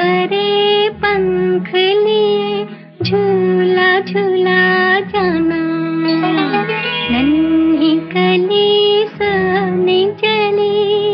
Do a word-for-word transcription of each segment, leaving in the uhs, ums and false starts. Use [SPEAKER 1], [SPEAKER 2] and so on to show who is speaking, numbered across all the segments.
[SPEAKER 1] भरे पंख लिए झूला झूला जाना। नन्ही कली सोने चली,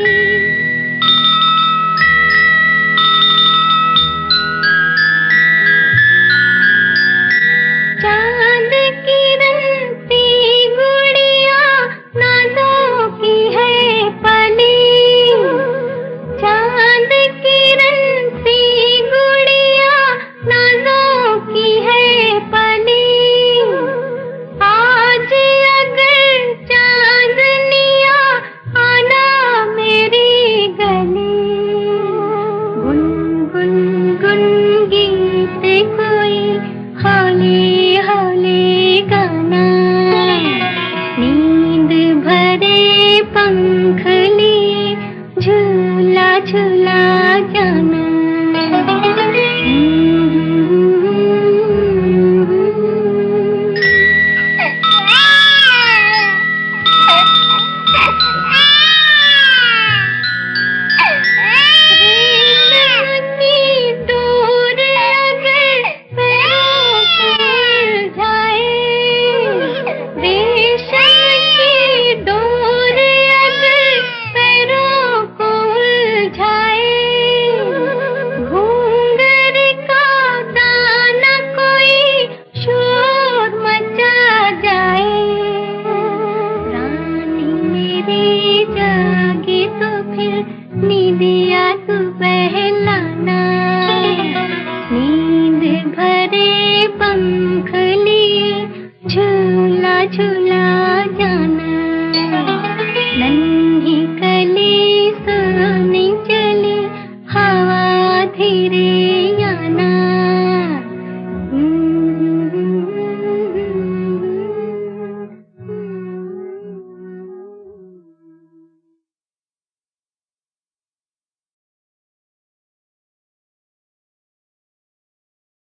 [SPEAKER 1] चांद की रंगती गुड़िया नादों की है पली। चांद की रंगती गुड़िया नादों की है पली। आज अगर चांदनिया आना मेरी गली। गुन गुन गुन गीत कोई हौले हौले गाना। नींद भरे पंख लिए झूला झूला जाना।